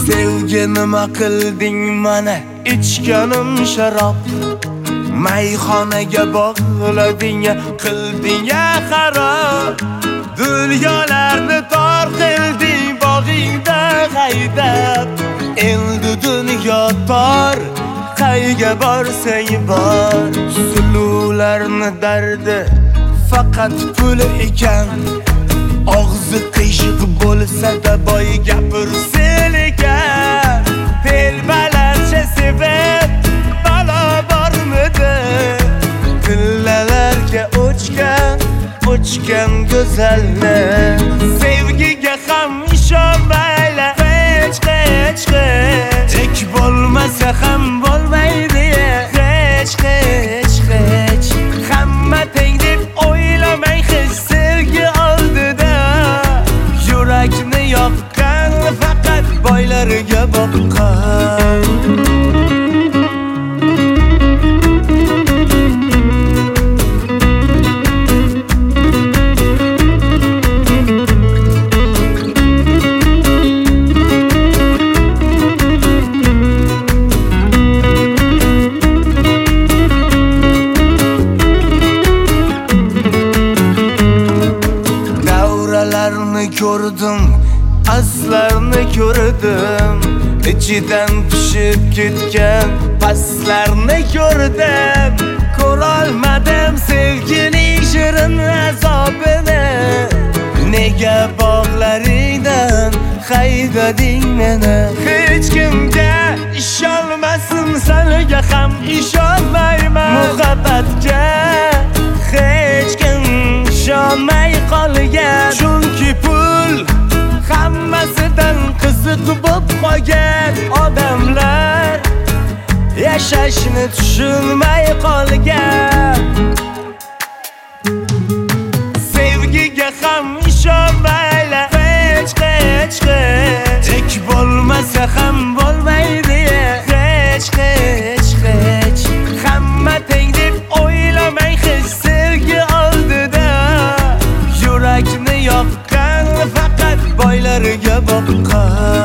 Sevgi nima qilding mana ichganim sharob, mayxonaga bog'lading qilding xarob, dunyolarni tor qilding bog'ingda haydab. Endi dunyo tor, qayga borsang bor, sulularni dardi faqat pul ekan. Og'zi qiyshiq bo'lsa-da boy gapirsin ekan. Telbalarcha sevib balo bormidi, tillalarga o'chgan go'zalni. Sevgiga ham ishonmaylar, hech tek bo'lmasa ham bo'lmaydi, hech hamma teng deb o'ylamang, hech sevgi oldida. Yurakni yoqqan faqat boylarga boqqan. Ko'rdim, aslarni ko'rdim, ichidan pishib ketgan paslarni ko'rdim. Ko'rolmadim sevgining shirin azobini, nega bog'laringdan haydading meni. Hech kimga ishonmasim, senga ham ishonmayman. Muhabbatga hech kim ishonmay qolgan, chunki pul hammasidan qiziq bo'lib qolgan. Odamlar yashashni tushunmay qolgan. Sevgiga ham ishonmaylar, hech tek bo'lmasa ham bo'lmaydi, hech hamma teng deb o'ylamang, hech sevgi oldida. Yurakni yoqqan faqat boylarga boqqan.